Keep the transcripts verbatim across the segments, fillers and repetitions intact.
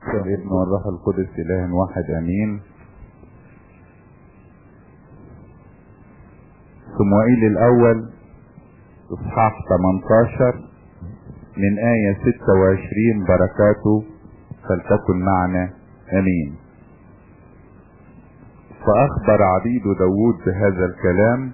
والابن والروح القدس اله واحد امين. صموئيل الاول اصحاح ثمانية عشر من آية ستة وعشرين، بركاته فلتكن معنا امين. فاخبر عبيد داود بهذا الكلام،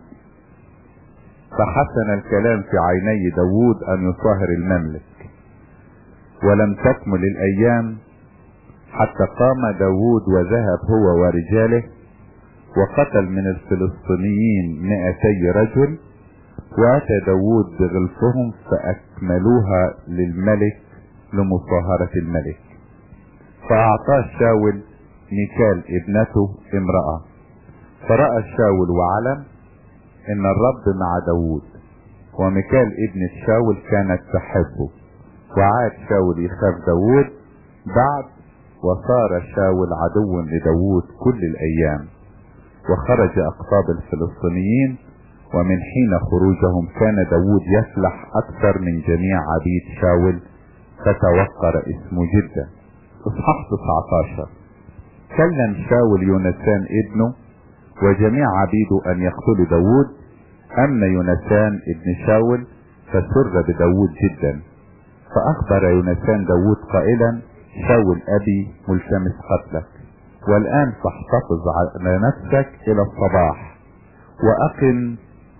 فحسن الكلام في عيني داود ان يصاهر المملك. ولم تكمل الايام حتى قام داود وذهب هو ورجاله وقتل من الفلسطينيين مئتي رجل، واتى داود بغلفهم فاكملوها للملك لمصاهرة الملك. فاعطاه شاول ميكال ابنته امرأة، فرأى شاول وعلم ان الرب مع داود، وميكال ابنة شاول كانت تحبه. وعاد شاول يخاف داود بعد، وصار شاول عدوا لداود كل الايام. وخرج اقطاب الفلسطينيين، ومن حين خروجهم كان داود يفلح اكثر من جميع عبيد شاول، فتوقر اسمه جدا. اصحاح تسعة عشر. كلم شاول يونسان ابنه وجميع عبيده ان يقتلوا داود. اما يونسان ابن شاول فسر بداود جدا، فاخبر يونسان داود قائلا: شاول ابي ملتمس قتلك، والان فاحتفظ على نفسك الى الصباح، واقم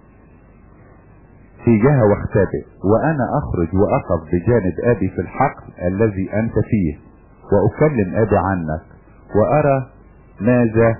في جهة واختبئ، وانا اخرج واقف بجانب ابي في الحقل الذي انت فيه، واكلم ابي عنك، وارى ماذا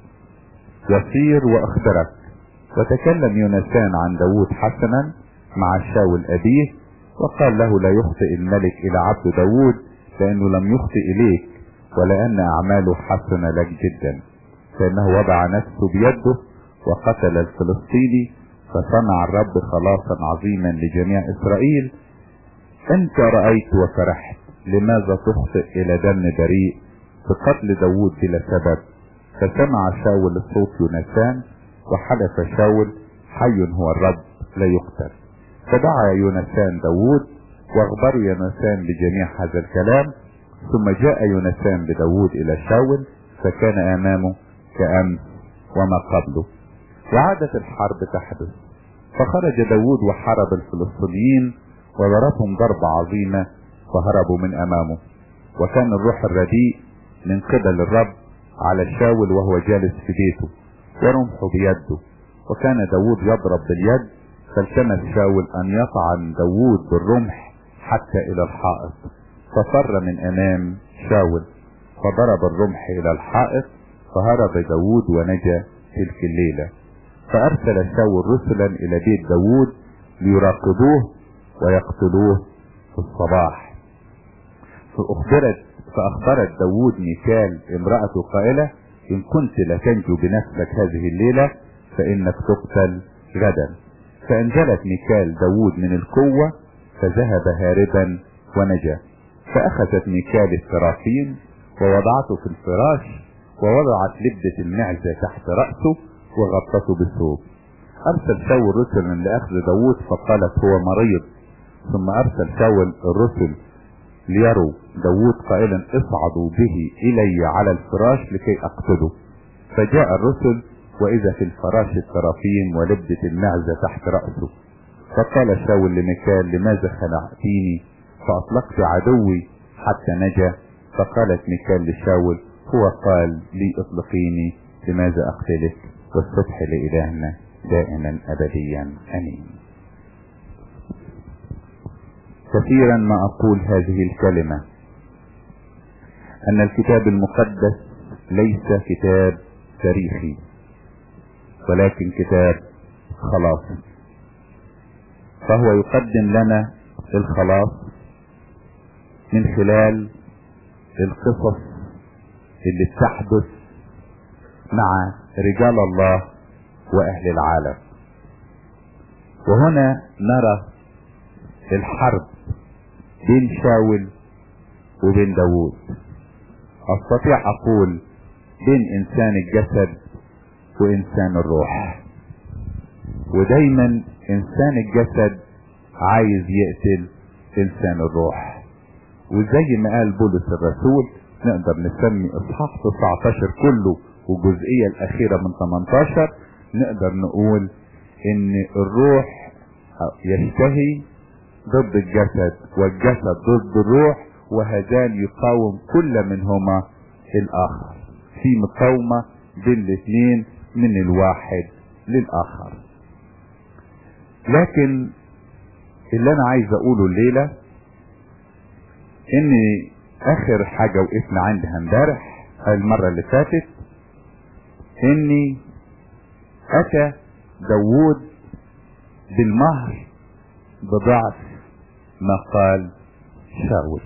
يصير واخبرك. وتكلم يونسان عن داود حسنا مع شاول ابيه، وقال له: لا يخطئ الملك الى عبد داود، لانه لم يخطئ اليك، ولان اعماله حسنة لك جدا، فانه وضع نفسه بيده وقتل الفلسطيني، فصنع الرب خلاصا عظيما لجميع اسرائيل. انت رأيت وفرحت، لماذا تخطئ الى دم بريء بقتل داود بلا سبب؟ فسمع شاول صوت يونسان، وحلف شاول: حي هو الرب لا يقتل. فدعا يونسان داود، واخبر يونسان بجميع هذا الكلام. ثم جاء يونسان بداود الى شاول، فكان امامه كأمس وما قبله. وعادت الحرب تحدث، فخرج داود وحارب الفلسطينيين وضربهم ضربة عظيمة، فهربوا من امامه. وكان الروح الرديء من قبل الرب على شاول وهو جالس في بيته، ورمحه بيده، وكان داود يضرب باليد. فالتمس شاول ان يطعن داود بالرمح حتى الى الحائط، ففر من امام شاول، فضرب الرمح الى الحائط، فهرب داود ونجا تلك الليلة. فارسل شاول رسلا الى بيت داود ليراقبوه ويقتلوه في الصباح. فاخبرت فاخبرت داود ميكال امرأته قائلة: ان كنت لتنجو بنفسك هذه الليلة فانك تقتل غدا. فانزلت ميكال داود من القوة، فذهب هاربا ونجا. فاخذت ميكال الترافين ووضعته في الفراش، ووضعت لبدة المعزة تحت رأسه وغطته بالثوب. ارسل شاول رسلا لاخذ داود، فقالت: هو مريض. ثم ارسل شاول الرسل ليروا داود قائلا: اصعدوا به الي على الفراش لكي اقتله. فجاء الرسل، واذا في الفراش الترافيم ولبدة المعزة تحت رأسه. فقال شاول لميكال: لماذا خلعتيني؟ فاطلقت عدوي حتى نجا. فقالت ميكال لشاول: هو قال لي اطلقيني، لماذا اقتلك؟ والصبح لإلهنا دائما ابديا امين. كثيرا ما اقول هذه الكلمة، ان الكتاب المقدس ليس كتاب تاريخي، ولكن كتاب خلاص. فهو يقدم لنا الخلاص من خلال القصص اللي بتحدث مع رجال الله واهل العالم. وهنا نرى الحرب بين شاول وبين داود. استطيع اقول بين انسان الجسد وانسان الروح. ودايما انسان الجسد عايز يقتل انسان الروح، وزي ما قال بولس الرسول نقدر نسمي اصحاح تسعتاشر كله والجزئية الاخيرة من تمنتاشر نقدر نقول ان الروح يشتهي ضد الجسد والجسد ضد الروح، وهذان يقاوم كل منهما الاخر، في مقاومة بين الاثنين من الواحد للاخر. لكن اللي انا عايز اقوله الليلة ان اخر حاجة وقفنا عندها امبارح المرة اللي فاتت اني اتى داوود بالمهر بضعف ما قال شاول.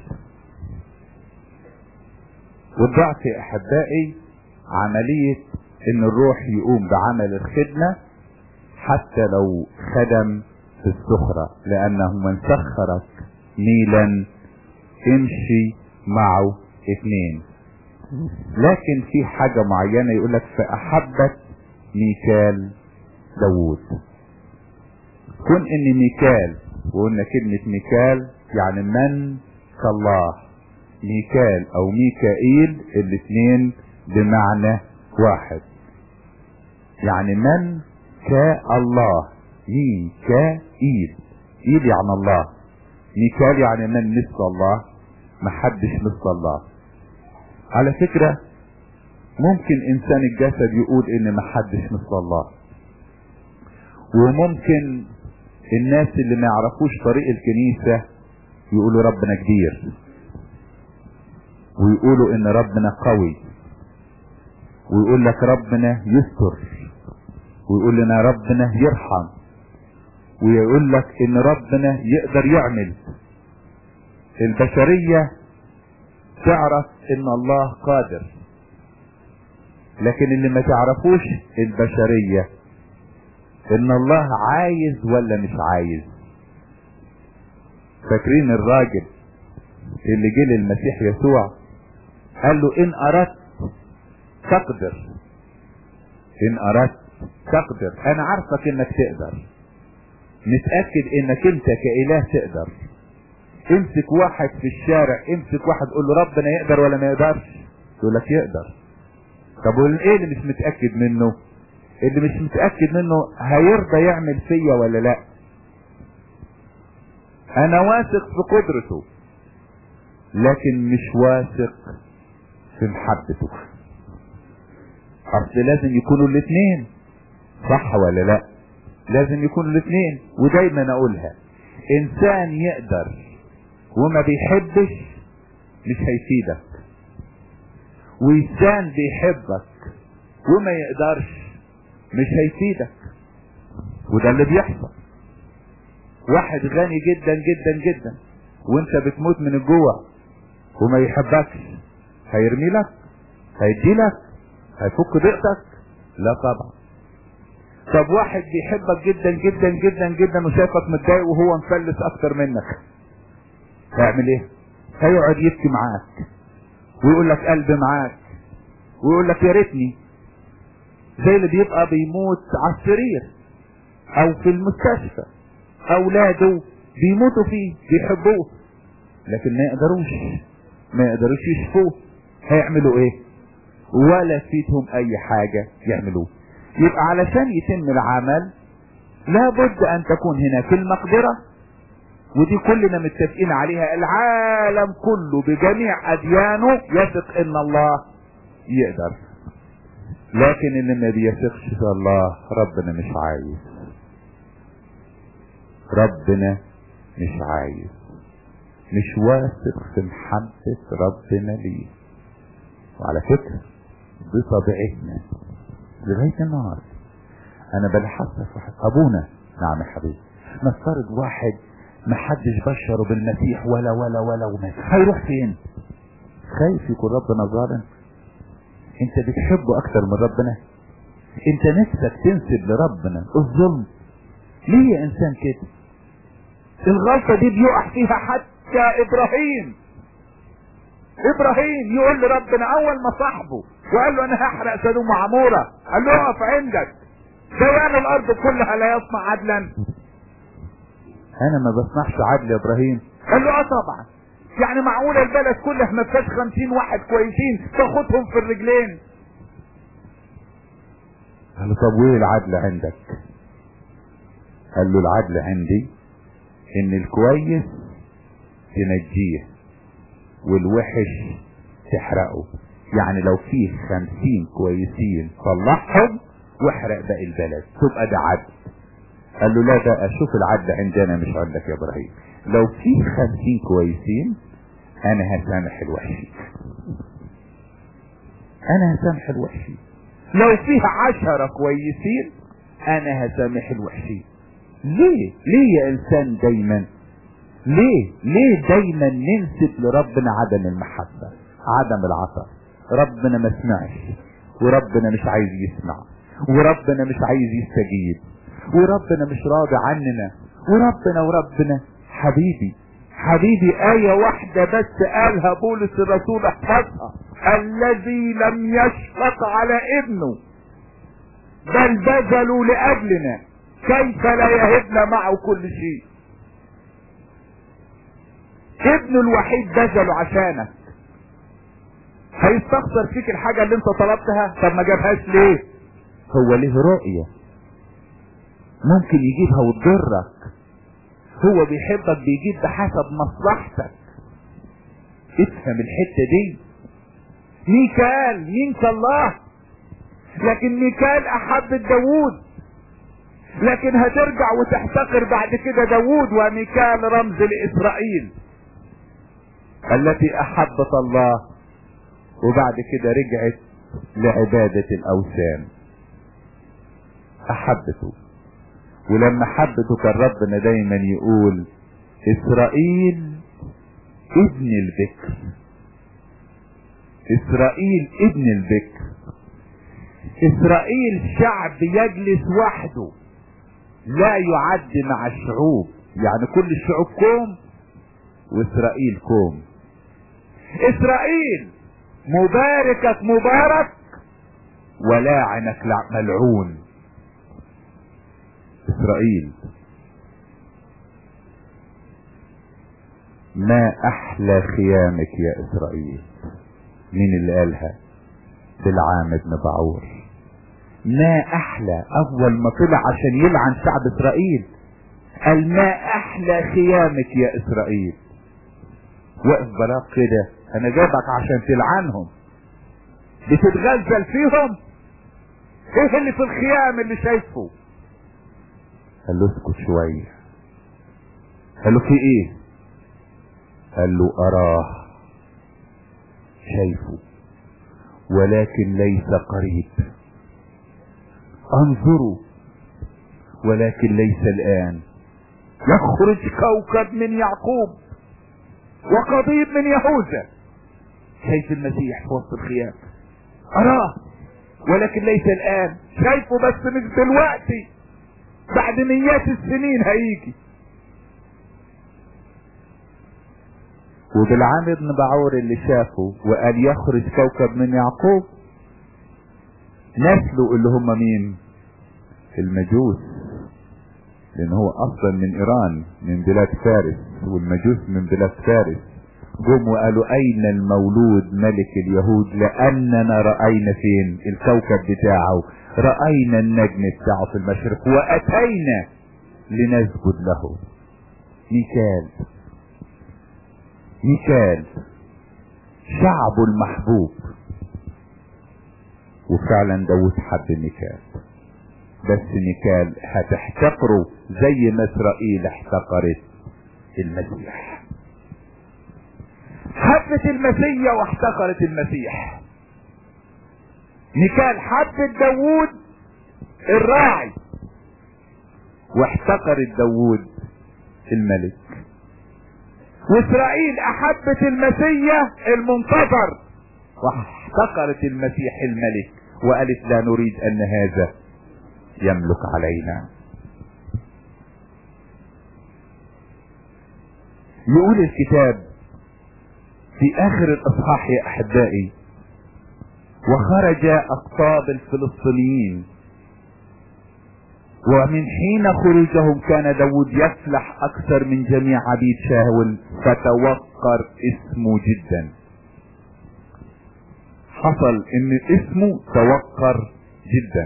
والضعف يا احبائي عملية ان الروح يقوم بعمل الخدمة حتى لو خدم في السخرة، لانه من سخرك ميلا امشي معه اثنين. لكن في حاجة معينة يقولك فاحبت ميكال داوود. كون ان ميكال، وقلنا كلمة ميكال يعني من كالله، ميكال او ميكائيل الاثنين بمعنى واحد، يعني من كالله، ميكائيل، ايل يعني الله، ميكال يعني من مثل الله، محدش مثل الله. على فكرة ممكن انسان الجسد يقول ان محدش مثل الله، وممكن الناس اللي ما يعرفوش طريق الكنيسة يقولوا ربنا كبير، ويقولوا ان ربنا قوي، ويقول لك ربنا يستر، ويقول لنا ربنا يرحم، ويقول لك ان ربنا يقدر يعمل. البشرية تعرف ان الله قادر، لكن اللي ما تعرفوش البشرية ان الله عايز ولا مش عايز. فاكرين الراجل اللي جه للمسيح يسوع قال له ان اردت تقدر، ان اردت تقدر، انا عارفك انك تقدر، متأكد انك انت كإله تقدر. امسك واحد في الشارع، امسك واحد قول له ربنا يقدر ولا ما يقدرش، يقول لك يقدر. طب وايه اللي مش متأكد منه؟ اللي مش متأكد منه هيرضى يعمل فيا ولا لا. انا واثق في قدرته لكن مش واثق في محبته. اصل لازم يكونوا الاثنين، صح ولا لا؟ لازم يكونوا الاثنين. ودايما اقولها، انسان يقدر وما بيحبش مش هيفيدك، وانسان بيحبك وما يقدرش مش هيفيدك. وده اللي بيحصل. واحد غني جدا جدا جدا وانت بتموت من الجوع وما يحبكش، هيرمي لك؟ هيدي لك؟ هيفك ضيقتك؟ لا طبعا. طب واحد بيحبك جدا جدا جدا جدا وشايفك متضايق وهو مفلس اكتر منك، هيعمل ايه؟ هيقعد يبكي معاك ويقول لك قلبي معاك ويقول لك يا ريتني. زي اللي بيبقى بيموت على السرير او في المستشفى، اولاده بيموتوا فيه بيحبوه لكن ما يقدروش ما يقدروش يشفوه، هيعملوا ايه؟ ولا فيتهم اي حاجة يعملوه. يبقى علشان يتم العمل لابد ان تكون هناك المقدرة، ودي كلنا متفقين عليها. العالم كله بجميع اديانه يثق ان الله يقدر، لكن اللي ما بيثقش في الله ربنا مش عايز، ربنا مش عايز، مش واثق في محبة ربنا ليه. وعلى فكرة دي طبيعتنا لغاية النهار. انا بلحظها في واحد ابونا، نعم يا حبيبي، نفترض واحد محدش بشره بالمسيح ولا ولا ولا ومات، هيروح فين؟ خايف يكون ربنا ظالم؟ انت بتحبه اكتر من ربنا؟ انت نفسك تنسب لربنا الظلم؟ ليه يا انسان كده؟ الغلطة دي بيقع فيها حتى ابراهيم. ابراهيم يقول لربنا اول ما صاحبه وقال له انا هحرق سدوم وعمورة، قال له اقف عندك، ديان الارض كلها لا يصنع عدلا. انا ما بصنعش عدل يا ابراهيم. قال له اه طبعا، يعني معقولة البلد كلها ما فيهاش خمسين واحد كويسين تاخدهم في الرجلين؟ قال له طب وايه العدل عندك؟ قال له العدل عندي ان الكويس تنجيه والوحش تحرقه. يعني لو فيه خمسين كويسين طلعهم واحرق باقي البلد، تبقى ده عدل. قال له لا، ده اشوف العدل عندنا مش عندك يا ابراهيم. لو فيه خمسين كويسين انا هسامح الوحشين، انا هسامح الوحشين. لو فيه عشرة كويسين انا هسامح الوحشين. ليه ليه يا انسان دايما ليه ليه دايما ننسب لربنا عدم المحبة، عدم العطاء؟ ربنا ما سمعش، وربنا مش عايز يسمع، وربنا مش عايز يستجيب، وربنا مش راضي عننا، وربنا وربنا حبيبي حبيبي آية واحدة بس قالها بولس الرسول احفظها: الذي لم يشفق على ابنه بل بذلوا لأجلنا كيف لا يهبنا معه كل شيء. ابنه الوحيد بذله عشانك، هيستخسر فيك الحاجة اللي انت طلبتها؟ طب ما جابهاش ليه؟ هو ليه رؤية ممكن يجيبها وتضرك. هو بيحبك بيجيب بحسب مصلحتك. افهم الحتة دي. ميكال مين كالله، لكن ميكال احب داوود، لكن هترجع وتحتقر بعد كده داوود. وميكال رمز لاسرائيل التي احبت الله وبعد كده رجعت لعبادة الاوثان. احبته، ولما حبته كان ربنا دايما يقول اسرائيل ابن البكر، اسرائيل ابن البكر. اسرائيل شعب يجلس وحده لا يعد مع الشعوب، يعني كل الشعوب كوم واسرائيل كوم. اسرائيل مباركك مبارك ولاعنك ملعون. اسرائيل ما احلى خيامك يا اسرائيل. مين اللي قالها؟ بلعام ابن بعور. ما احلى، اول ما طلع عشان يلعن شعب اسرائيل قال ما احلى خيامك يا اسرائيل. وقف بلاق كده، انا جابك عشان تلعنهم، بتتغزل فيهم؟ ايه اللي في الخيام اللي شايفه؟ قال له اسكت شوية. قال له في ايه؟ قال له اراه، شايفه ولكن ليس قريب، انظروا ولكن ليس الان. يخرج كوكب من يعقوب وقضيب من يهوذا. شايف المسيح في وسط الخيام، اراه ولكن ليس الان. شايفه بس مش دلوقتي، بعد مئات السنين هيجي. وبالعام ابن بعور اللي شافه وقال يخرج كوكب من يعقوب، نسله اللي هم مين؟ المجوس، لان هو اصلا من ايران، من بلاد فارس، والمجوس من بلاد فارس. جم وقالوا اين المولود ملك اليهود؟ لاننا رأينا فين الكوكب بتاعه، رأينا النجم بتاعه في المشرق واتينا لنسجد له. ميكال ميكال شعبه المحبوب. وفعلا داود حب ميكال، بس ميكال هتحتقره زي ما اسرائيل احتقرت المسيح. حبت المسيح واحتقرت المسيح. ميكال حبت داود الراعي واحتقرت داود الملك. واسرائيل احبت المسيح المنتظر واحتقرت المسيح الملك، وقالت لا نريد ان هذا يملك علينا. يقول الكتاب في اخر الاصحاح يا احبائي: وخرج اقطاب الفلسطينيين ومن حين خروجهم كان داود يفلح اكثر من جميع عبيد شاول فتوقر اسمه جدا. حصل ان اسمه توقر جدا،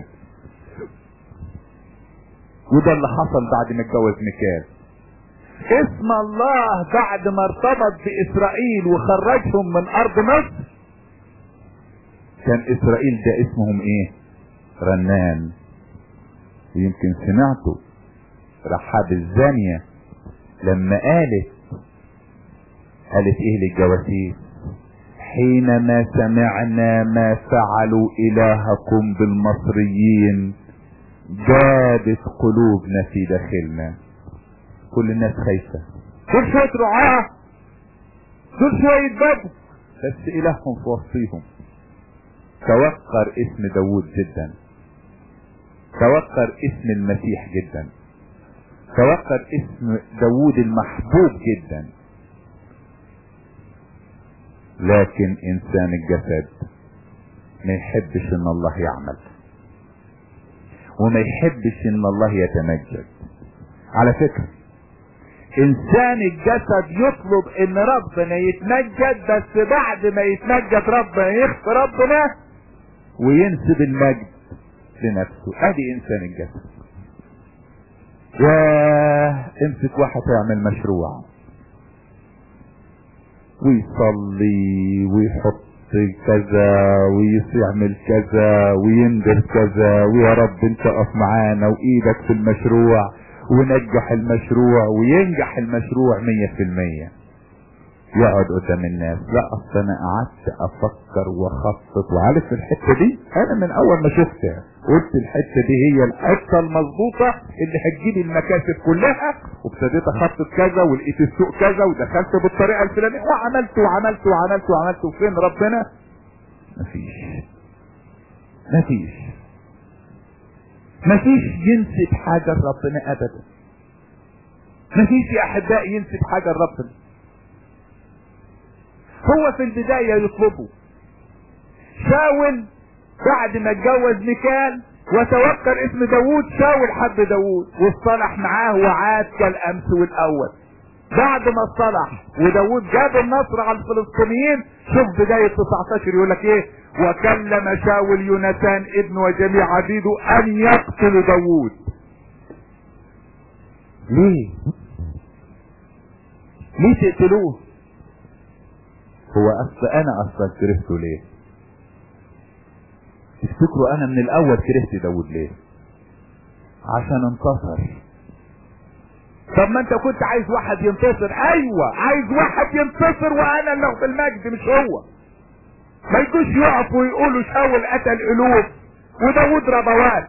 وده اللي حصل بعد ما اتجوز ميكال. اسم الله بعد ما ارتبط باسرائيل وخرجهم من ارض مصر كان اسرائيل ده اسمهم ايه؟ رنان. ويمكن سمعتوا رحاب الزانية لما قالت قالت ايه للجواسيس؟ حينما سمعنا ما فعلوا الهكم بالمصريين جابت قلوبنا في داخلنا. كل الناس خايفة، دول شوية رعاة، دول شوية بدو، بس الههم في وسطيهم. توقر اسم داود جدا، توقر اسم المسيح جدا، توقر اسم داود المحبوب جدا. لكن انسان الجسد ما يحبش ان الله يعمل، وما يحبش ان الله يتمجد. على فكرة انسان الجسد يطلب ان ربنا يتمجد، بس بعد ما يتمجد ربنا يخفي ربنا وينسب المجد لنفسه. ادي انسان الجسد. ياه، امسك واحد يعمل مشروع ويصلي ويحط كذا ويعمل كذا ويندر كذا، ويا رب انت اقف معانا وايدك في المشروع ونجح المشروع وينجح المشروع مية في المية. يقعد قدام الناس، لا اصل انا قعدت افكر واخطط وعارف الحته دي انا من اول ما شفتها قلت الحته دي هي الحته المظبوطه اللي هتجيب المكاسب كلها، وابتديت اخطط كذا ولقيت السوق كذا ودخلت بالطريقه الفلانيه وعملت وعملت وعملت وعملت وفين ربنا؟ مفيش مفيش مفيش ينسب حاجه لربنا ابدا. مفيش يا احبائي ينسب حاجه لربنا. هو في البداية يطلبه. شاول بعد ما اتجوز ميكال وتوقر اسم داود، شاول حب داود واصطلح معاه وعاد كالامس والاول. بعد ما اصطلح وداود جاب النصر على الفلسطينيين، شوف بداية تسعتاشر يقول لك ايه؟ وكلم شاول يوناتان ابن وجميع عبيده ان يقتلوا داود. ليه؟ ليه تقتلوه؟ هو اصل انا اصلا كرهته ليه؟ تفتكروا انا من الاول كرهت داود ليه؟ عشان انتصر. طب ما انت كنت عايز واحد ينتصر. ايوه عايز واحد ينتصر وانا اللي اخد المجد مش هو. ما يجوش يقفوا ويقولوا شاول قتل الوف وداود ربوات.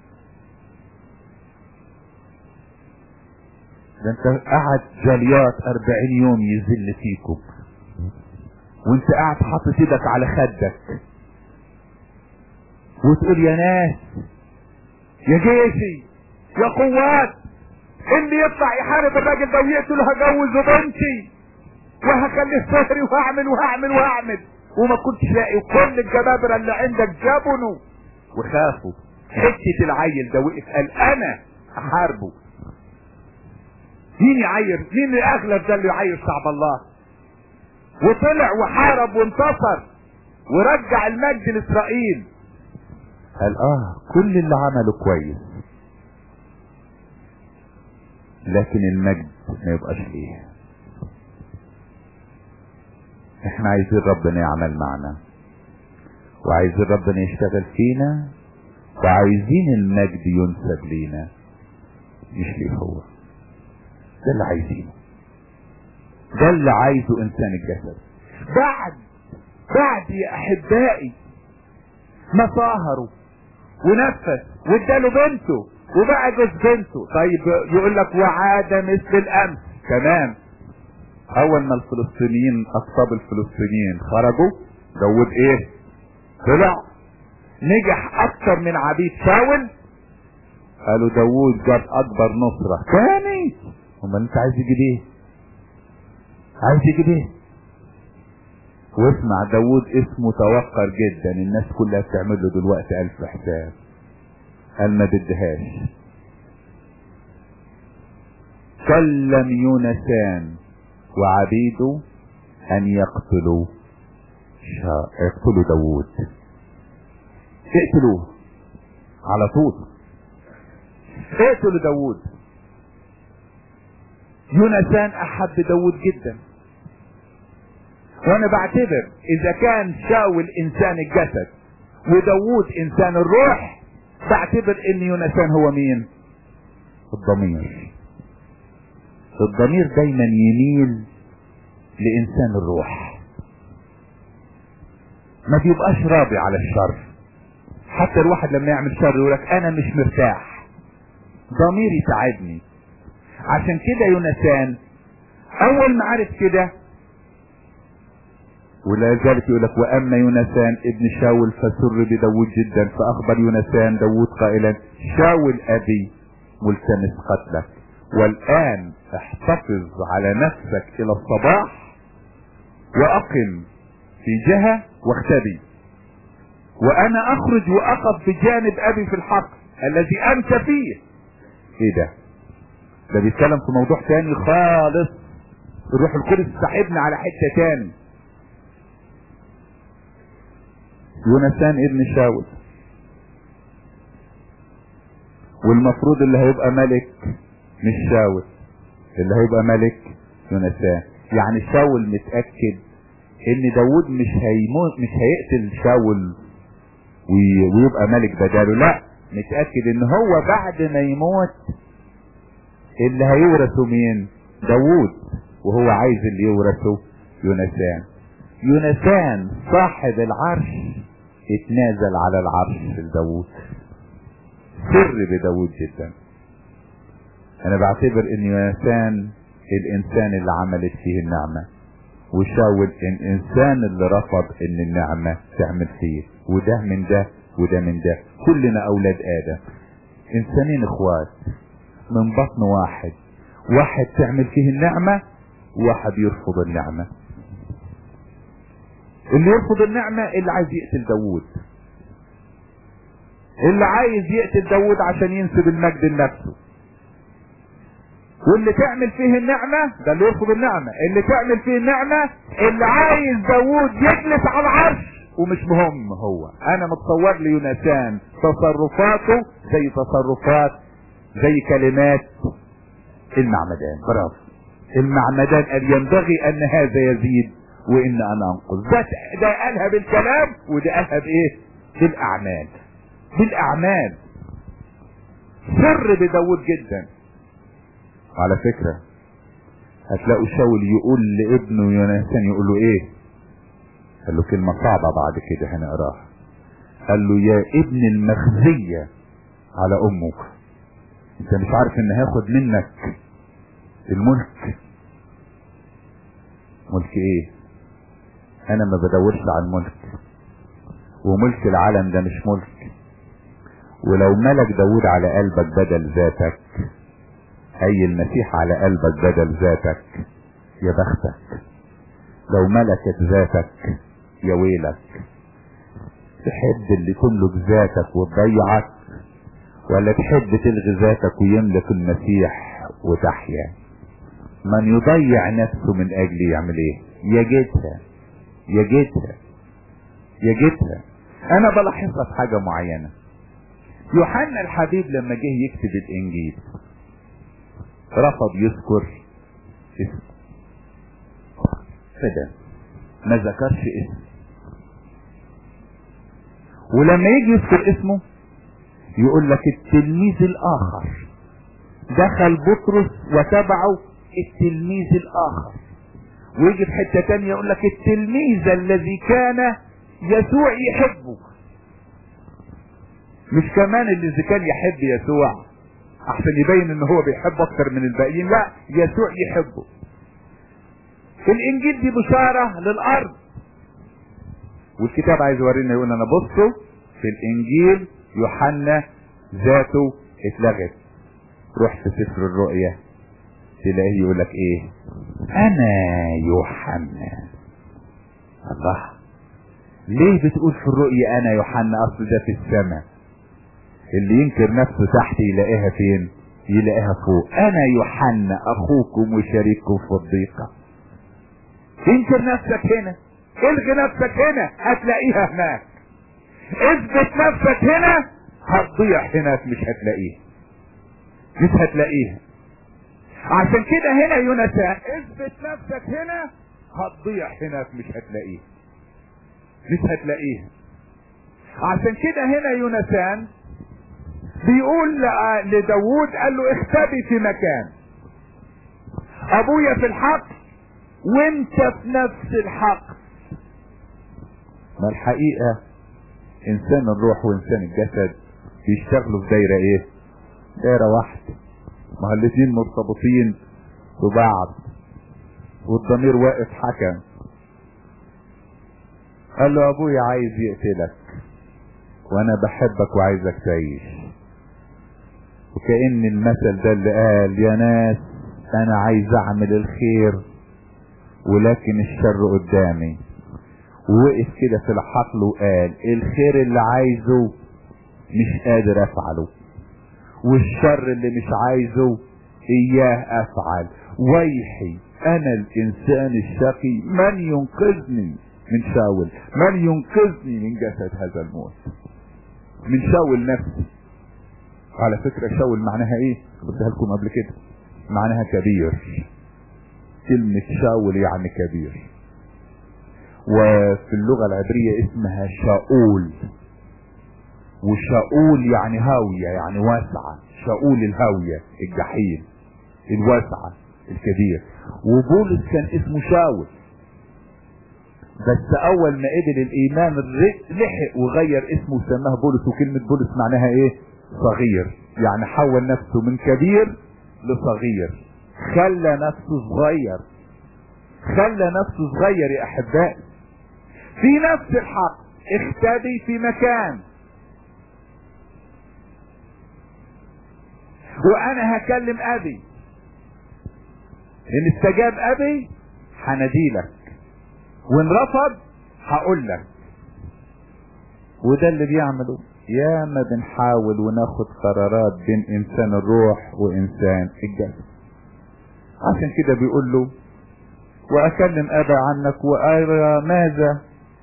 ده انت قعد جليات اربعين يوم يذل فيكم وانت قاعد حاطط ايدك على خدك وتقول يا ناس يا جيشي يا قوات اللي يطلع يحارب الراجل ده ويقتله هجوزه بنتي وهخليه سهري وهعمل وهعمل وهعمل، وما كنتش لاقي. كل الجبابرة اللي عندك جابنوا وخافوا. حتة العيل ده وقف قال انا احاربه. مين يعير؟ مين الاغلب ده اللي يعير شعب الله؟ وطلع وحارب وانتصر ورجع المجد لاسرائيل. قال اه كل اللي عمله كويس، لكن المجد ما يبقاش ليه. احنا عايزين ربنا يعمل معنا، وعايزين ربنا يشتغل فينا، وعايزين المجد ينسب لينا مش ليه هو. ده اللي عايزينه، ده اللي عايزه انسان الجسد. بعد بعد يا احبائي ما صاهروا ونفس واداله بنته وبقى جوز بنته. طيب يقول لك وعاد مثل الامس. تمام. اول ما الفلسطينيين اصحاب الفلسطينيين خرجوا داود ايه؟ طلع نجح اكتر من عبيد شاول. قالوا داود جاب اكبر نصرة تاني. امال انت عايز يجيب ايه؟ عايز يجيب ايه؟ واسمع داود اسمه توقر جدا، الناس كلها بتعمل له دلوقتي الف حساب. قال ما بدهاش، كلم يونسان وعبيده ان يقتلوا شا... يقتلوا داوود. اقتلوه على طول، اقتلوا داوود. يونسان احب داوود جدا، وانا بعتبر اذا كان شاول انسان الجسد وداوود انسان الروح، بعتبر ان يونسان هو مين؟ الضمير. الضمير دايما يميل لانسان الروح، ما بيبقاش راضي على الشر. حتى الواحد لما يعمل شر يقولك انا مش مرتاح، ضميري تعبني. عشان كده يونسان اول ما عرف كده، ولذلك يقولك واما يونسان ابن شاول فسر بداود جدا، فاخبر يونسان داود قائلا شاول ابي ملتمس قتلك، والان احتفظ على نفسك الى الصباح واقم في جهة واختبي، وانا اخرج واقف بجانب ابي في الحق الذي انت فيه. ايه ده؟ ده بيتكلم في موضوع تاني خالص. الروح القدس سحبنا على حتة تاني. يونسان ابن شاول، والمفروض اللي هيبقى ملك مش شاول، اللي هيبقى ملك يونسان. يعني شاول متأكد ان داود مش هيموت، مش هيقتل شاول ويبقى ملك بداله، لا، متأكد ان هو بعد ما يموت اللي هيورثه مين؟ داود، وهو عايز اللي يورثه يونسان. يونسان صاحب العرش اتنازل على العرش لداود، سر بداود جدا. انا بعتبر ان يونسان الانسان اللي عملت فيه النعمة، وشاول الانسان اللي رفض ان النعمة تعمل فيه. وده من ده وده من ده، كلنا اولاد ادم، انسانين اخوات من بطن واحد، واحد تعمل فيه النعمة وواحد يرفض النعمة. اللي يرفض النعمة اللي عايز يقتل داود، اللي عايز يقتل داود عشان ينسب المجد لنفسه. واللي تعمل فيه النعمة ده اللي يرفض النعمة، اللي تعمل فيه النعمة اللي عايز داود يجلس على العرش ومش مهم هو. انا متصور لي يونسان تصرفاته زي تصرفات زي كلمات المعمدان. برافو، المعمدان قال ينبغي ان هذا يزيد وان انا انقص. ده ده قالها بالكلام وده قالها بايه؟ بالاعمال. بالاعمال سر بداود جدا. على فكرة هتلاقوا شاول يقول لابنه يونسان، يقول له ايه؟ قال له كلمة صعبة بعد كده هنقراها. قال له يا ابن المخزية على امك، انت مش عارف ان هاخد منك الملك؟ ملك ايه؟ انا ما بدورش على الملك، وملك العالم ده مش ملك. ولو ملك داود على قلبك بدل ذاتك، اي المسيح على قلبك بدل ذاتك، يا بختك. لو ملكت ذاتك يا ويلك. تحب اللي تملك ذاتك وتضيعك، ولا تحب تلغي ذاتك ويملك المسيح وتحيا؟ من يضيع نفسه من اجل يعمل ايه؟ يجدها يجدها يجدها. انا بلاحظها في حاجة معينة. يوحنا الحبيب لما جه يكتب الانجيل رفض يذكر اسم، فده ما ذكرش اسم. ولما يجي يذكر اسمه يقول لك التلميذ الاخر، دخل بطرس وتبعه التلميذ الاخر. ويجي في حتة تانية يقول لك التلميذ الذي كان يسوع يحبه. مش كمان اللي كان يحب يسوع احسن يبين ان هو بيحب اكتر من الباقيين، لا، يسوع يحبه. في الانجيل دي بشارة للارض، والكتاب عايز يورينا يقول انا بصوا في الانجيل يوحنا ذاته اتلغت. روح في سفر الرؤيا تلاقيه يقول لك ايه؟ انا يوحنا. الله، ليه بتقول في الرؤيا انا يوحنا؟ اصل ده في السماء. اللي ينكر نفسه تحت يلاقيها فين؟ يلاقيها فوق. انا يوحنا اخوكم وشريككم في الضيقة. انشر نفسك هنا، الغي نفسك هنا، هتلاقيها هناك. اثبت نفسك هنا، هتضيع هناك، مش هتلاقيها، مش هتلاقيها. عشان كده هنا يونسان، اثبت نفسك هنا، هتضيع هناك، مش هتلاقيها، مش هتلاقيها. عشان كده هنا يونسان بيقول لداود، قال له اختبي في مكان، ابويا في الحق وانت في نفس الحق. ما الحقيقة انسان الروح وانسان الجسد بيشتغلوا في دايرة ايه؟ دايرة واحدة. ما هو الاتنين مرتبطين ببعض، والضمير واقف حكم. قال له ابويا عايز يقتلك وانا بحبك وعايزك تعيش. وكأن المثل ده اللي قال يا ناس انا عايز اعمل الخير ولكن الشر قدامي. ووقف كده في الحقل وقال الخير اللي عايزه مش قادر افعله، والشر اللي مش عايزه اياه افعل. ويحي انا الانسان الشقي، من ينقذني من شاول، من ينقذني من جسد هذا الموت، من شاول نفسي. على فكرة شاول معناها ايه؟ قلتها لكم قبل كده، معناها كبير. كلمة شاول يعني كبير، وفي اللغة العبرية اسمها شاول، وشاول يعني هاوية، يعني واسعة. شاول الهاوية، الجحيم، الواسعة، الكبير. وبولس كان اسمه شاول، بس اول ما قبل الايمان لحق وغير اسمه وسماه بولس. وكلمة بولس معناها ايه؟ صغير، يعني حول نفسه من كبير لصغير، خلى نفسه صغير، خلى نفسه صغير يا احبائي. في نفس الحق اختبي في مكان، وانا هكلم ابي، ان استجاب ابي هناديلك، وان رفض هقول لك. وده اللي بيعمله. يا ما بنحاول وناخد قرارات بين انسان الروح وانسان الجسد. عشان كده بيقول له واكلم ابا عنك وارى ماذا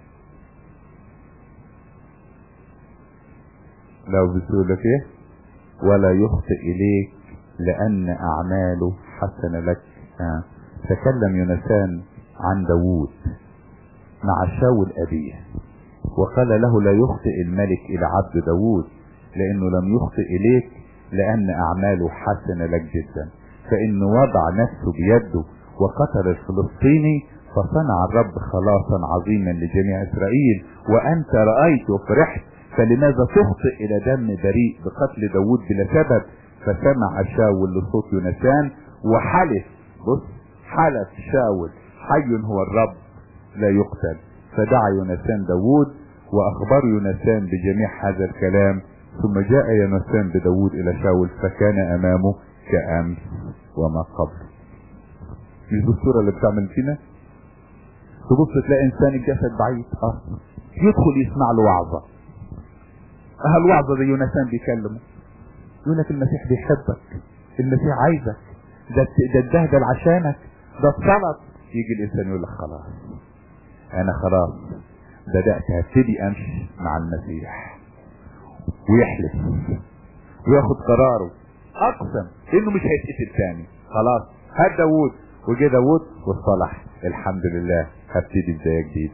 لو بسهولة ايه ولا يخطئ اليك لان اعماله حسنة لك. آه. تكلم يونسان عن داوود مع شاول ابيه، وقال له لا يخطئ الملك الى عبد داوود لانه لم يخطئ اليك لان اعماله حسنة لك جدا. فانه وضع نفسه بيده وقتل الفلسطيني، فصنع الرب خلاصا عظيما لجميع اسرائيل. وانت رأيت وفرحت، فلماذا تخطئ الى دم بريء بقتل داوود بلا سبب؟ فسمع شاول لصوت يونسان وحلف. بص، حلف شاول حي هو الرب لا يقتل. فدعا يونسان داوود واخبر يونسان بجميع هذا الكلام. ثم جاء يونسان بداوود الى شاول فكان امامه كأمس وما قبل. مش بالصورة اللي بتعمل فينا؟ تبص تلاقي انسان الجسد بعيد، اه يدخل يسمع له وعظة. اه الوعظة دي يونسان بيكلمه، يقول لك المسيح بيحبك، المسيح عايزك، ده ده اتبهدل عشانك، ده اتصلب. يجي الانسان يقول لك خلاص انا خلاص بدأت هبتدي امشي مع المسيح، ويحلف وياخد قراره، اقسم انه مش هيتقتل تاني. خلاص هات داوود، وجه داوود واصطلح، الحمد لله هبتدي بداية جديدة.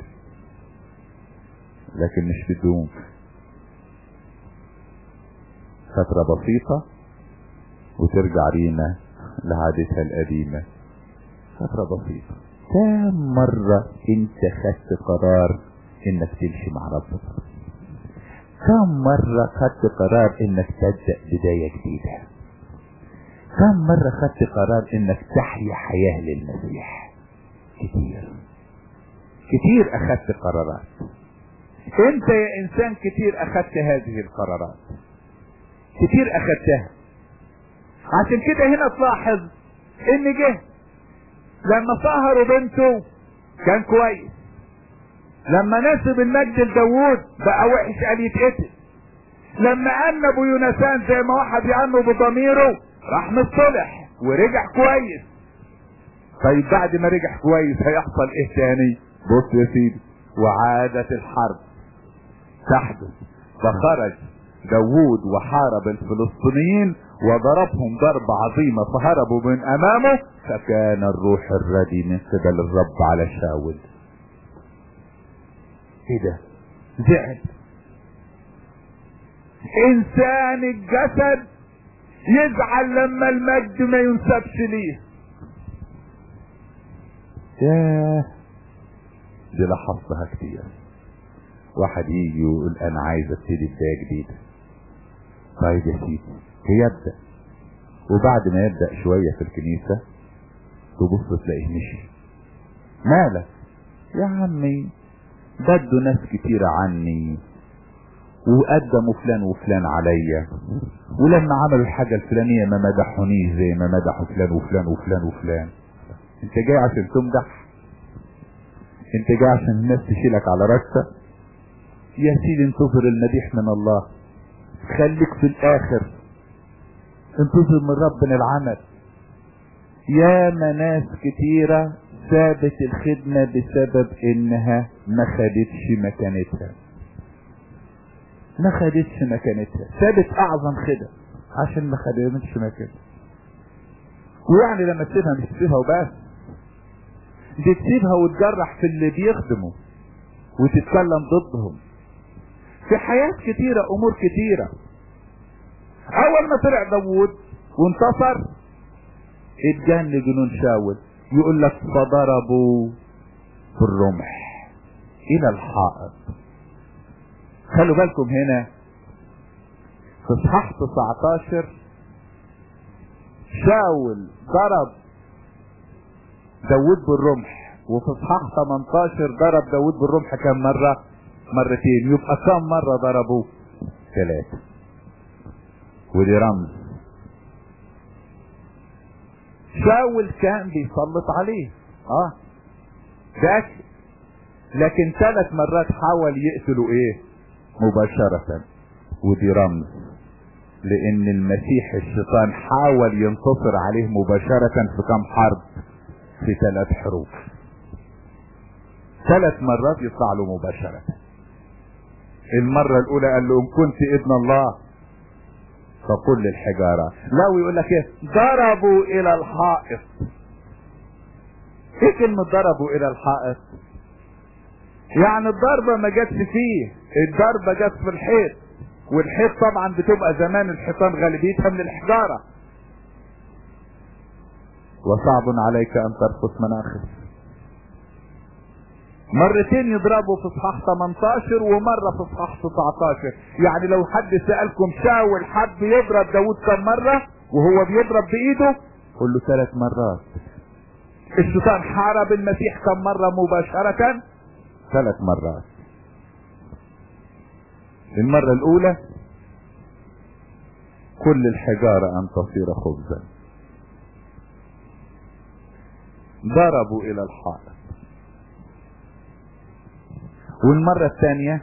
لكن مش بدون فترة بسيطة وترجع ريما لعادتها القديمة. فترة بسيطة. كم مرة انت خدت قرار انك تمشي مع ربك؟ كم مرة خدت قرار انك تبدأ بداية جديدة؟ كم مرة خدت قرار انك تحيا حياة للمسيح؟ كتير كتير اخدت قرارات. انت يا انسان كتير اخدت هذه القرارات، كتير اخدتها. عشان كده هنا تلاحظ ان جه لما سهروا بنته كان كويس، لما نسب المجد لداوود بقى وحش قال يتقتل، لما انبوا يونسان زي ما واحد يعنوا بضميره راح مصطلح ورجع كويس. طيب بعد ما رجع كويس هيحصل ايه تاني؟ بص يا سيدي، وعادت الحرب تحدث، فخرج داوود وحارب الفلسطينيين وضربهم ضربة عظيمة فهربوا من امامه، فكان الروح الردي من قبل الرب على شاول. ايه ده؟ زعل. انسان الجسد يزعل لما المجد ما ينسبش ليه. ياه، دي لاحظتها كتير. واحد يجي يقول انا عايز ابتدي بداية جديدة. طيب يا سيدي يبدأ، وبعد ما يبدأ شوية في الكنيسة تبص تلاقيه مشي. مالك يا عمي؟ بدوا ناس كتيرة عني وقدموا فلان وفلان عليا، ولما عملوا الحاجة الفلانية ما مدحونيش زي ما مدحوا فلان وفلان وفلان وفلان. انت جاي عشان تمدح؟ انت جاي عشان الناس تشيلك على راسك؟ يا سيدي انتظر المديح من الله، خليك في الاخر انتظر من ربنا العمل. يا ناس كتيرة سابت الخدمة بسبب انها ما خدتش مكانتها، ما خدتش مكانتها، سابت اعظم خدمة عشان ما خدتش مكانتها. ويعني لما تسيبها مش تسيبها وبس، دي تسيبها وتجرح في اللي بيخدموا وتتكلم ضدهم في حياة كتيرة، امور كتيرة. اول ما طلع داوود وانتصر اتجن جنون شاول، يقول لك فضربوا بالرمح الى الحائط. خلوا بالكم هنا في اصحاح تسعتاشر شاول ضرب داوود بالرمح، وفي اصحاح تمنتاشر ضرب داوود بالرمح كم مرة؟ مرتين. يبقى كم مرة ضربوه؟ ثلاثة. ودي رمز. شاول كان بيسلط عليه اه ده، لكن ثلاث مرات حاول يقتلوا ايه؟ مباشرة. ودي رمز لان المسيح الشيطان حاول ينتصر عليه مباشرة في كم حرب؟ في ثلاث حروب. ثلاث مرات يطلع له مباشرة. المرة الاولى قال له ان كنت ابن الله فقل للحجارة. لو يقول لك ايه؟ ضربوا الى الحائط. ايه كلمة ضربوا الى الحائط؟ يعني الضربة ما جاتش فيه، الضربة جت في الحيط، والحيط طبعا بتبقى زمان الحيطان غالبيتها من الحجارة. وصعب عليك ان ترقص مناخس. مرتين يضربوا في اصحاح تمنتاشر ومرة في اصحاح تسعتاشر. يعني لو حد سألكم شاول حب يضرب داوود كم مرة وهو بيضرب بايده؟ قل له ثلاث مرات. الشيطان حارب المسيح كم مرة مباشرة؟ ثلاث مرات. المرة الاولى كل الحجارة ان تصير خبزا، ضربوا الى الحائط. والمرة الثانية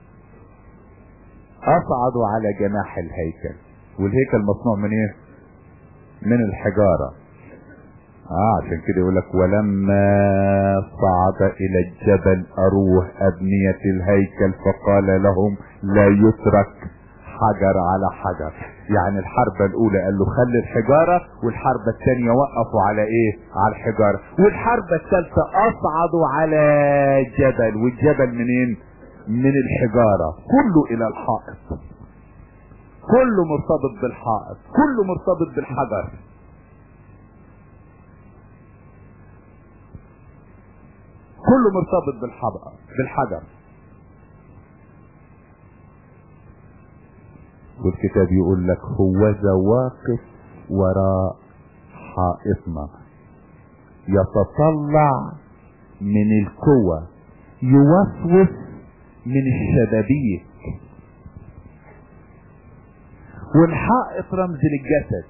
اصعدوا على جناح الهيكل، والهيكل مصنوع من ايه؟ من الحجارة. اه عشان كده يقول لك ولما صعد الى الجبل اروه ابنية الهيكل فقال لهم لا يترك حجر على حجر. يعني الحربة الاولى قال له خلي الحجارة، والحربة الثانية وقفوا على ايه؟ على الحجارة. والحربة الثالثة اصعدوا على جبل، والجبل منين؟ من الحجارة. كله الى الحائط، كله مرتبط بالحائط، كله مرتبط بالحجر. كله مرتبط بالحجر بالحجر. والكتاب يقول لك هوذا واقف وراء حائطنا يتطلع من القوى يوسوس من الشبابيك. والحائط رمز للجسد،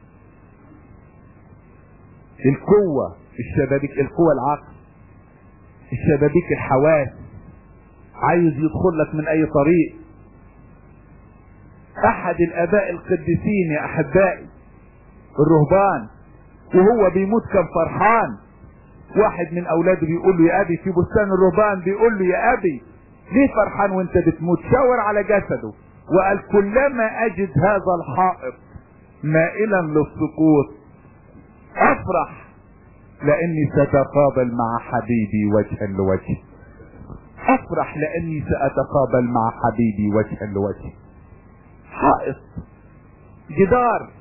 القوة الشبابيك، القوة العقل، الشبابيك الحواس، عايز يدخل لك من اي طريق. احد الاباء القديسين يا احبائي الرهبان وهو بيموت كان فرحان. واحد من اولاده بيقول له يا ابي في بستان الرهبان، بيقول له يا ابي ليه فرحان وانت بتموت؟ شاور على جسده وقال كلما اجد هذا الحائط مائلا للسقوط افرح لاني ساتقابل مع حبيبي وجها لوجه. افرح لاني ساتقابل مع حبيبي وجها لوجه. حائط، جدار،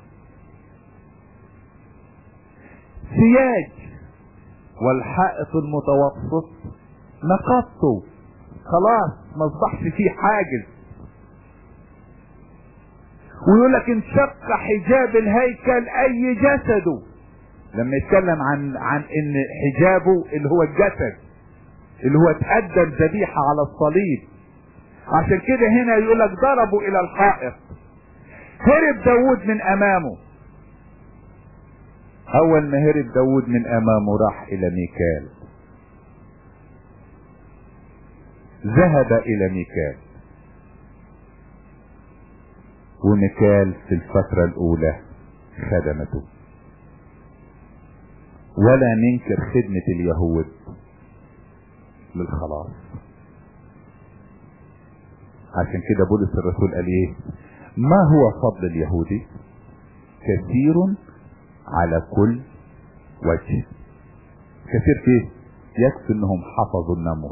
سياج، والحائط المتوسط نقضته خلاص ما اصبحش فيه حاجز. ويقول لك انشق حجاب الهيكل اي جسده، لما يتكلم عن عن ان حجابه اللي هو الجسد اللي هو تقدم ذبيحة على الصليب. عشان كده هنا يقول لك ضربوا الى الحائط. هرب داود من امامه. اول ما هرب داود من امامه راح الى ميكال، ذهب الى ميكال. وميكال في الفترة الاولى خدمته. ولا ننكر خدمة اليهود للخلاص. عشان كده بولس الرسول قال ايه؟ ما هو فضل اليهودي؟ كثير على كل وجه. كثير فيه؟ يكفي انهم حفظوا الناموس.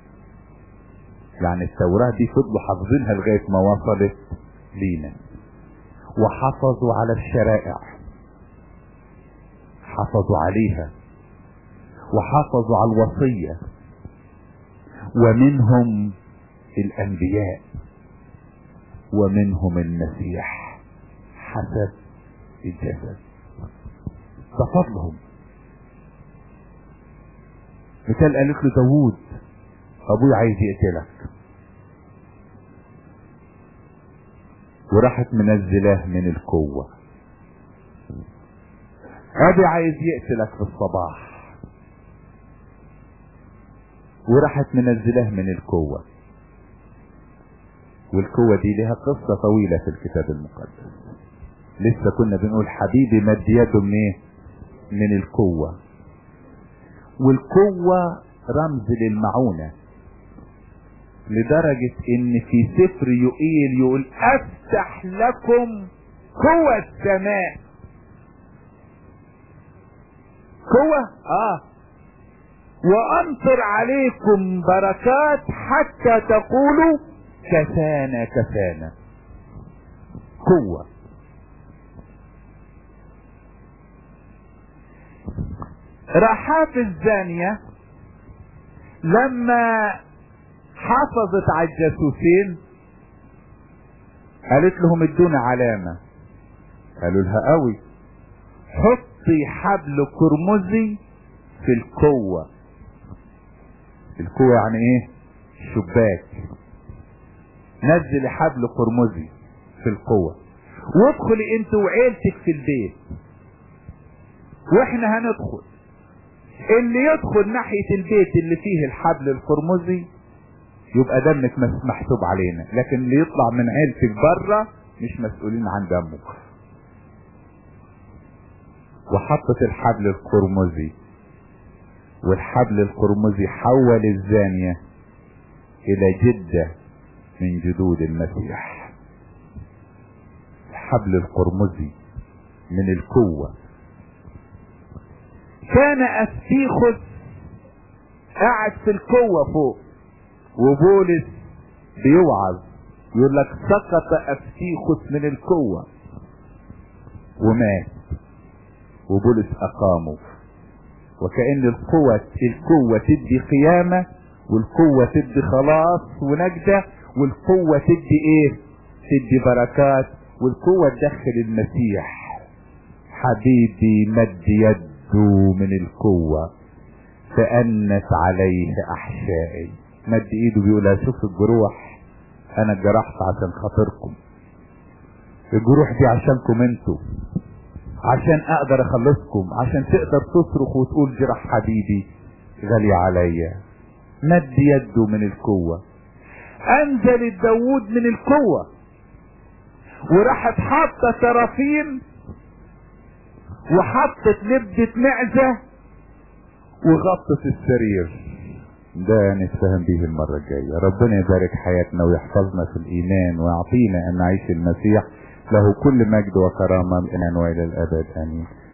يعني التوراة دي فضلوا حافظينها لغاية ما وصلت لينا. وحفظوا على الشرائع، حفظوا عليها، وحافظوا على الوصية. ومنهم الانبياء ومنهم المسيح حسب الجسد. ده فضلهم. مثال قالت له داوود ابوي عايز يقتلك، وراحت منزلاه من القوة. ابي عايز يقتلك في الصباح، وراحت منزلاه من القوة. والقوة دي لها قصة طويلة في الكتاب المقدس. لسه كنا بنقول حبيبي مد يده من ايه؟ من القوة. والقوة رمز للمعونة، لدرجة ان في سفر يوئيل يقول افتح لكم قوة السماء. قوة اه وامطر عليكم بركات حتى تقولوا كفانا كفانا. قوة. رحاب الزانية لما حافظت على الجاسوسين قالت لهم ادونا علامة. قالوا لها قوي، حطي حبل قرمزي في القوة. القوة يعني ايه؟ شباك. نزل حبل قرمزي في القوة وادخلي انت وعيلتك في البيت واحنا هندخل. اللي يدخل ناحية البيت اللي فيه الحبل القرمزي يبقى دمك محسوب علينا، لكن اللي يطلع من عيلتك بره مش مسؤولين عن دمك. وحطت الحبل القرمزي، والحبل القرمزي حول الزانية الى جدة من جدود المسيح. الحبل القرمزي من القوة. كان أستيخس قاعد في القوة فوق، وبولس بيوعظ يقول لك سقط أستيخس من القوة ومات، وبولس أقامه. وكأن القوة القوة تدي قيامة، والقوة تدي خلاص ونجدة، والقوة تدي ايه؟ تدي بركات، والقوة تدخل المسيح. حبيبي مد يده من القوة فأنت عليه أحشائي. مد ايده بيقولها شوف الجروح، انا اتجرحت عشان خاطركم. الجروح دي عشانكم انتوا، عشان اقدر اخلصكم، عشان تقدر تصرخ وتقول جرح حبيبي غالي عليا. مد يده من القوة. انزل داوود من القوة، وراحت حاطة ترافيم وحطت لبدة معزة وغطت السرير. ده نتفهم به المرة الجاية. ربنا يبارك حياتنا ويحفظنا في الإيمان ويعطينا أن نعيش المسيح. له كل مجد وكرامة من الآن وإلى الأبد آمين.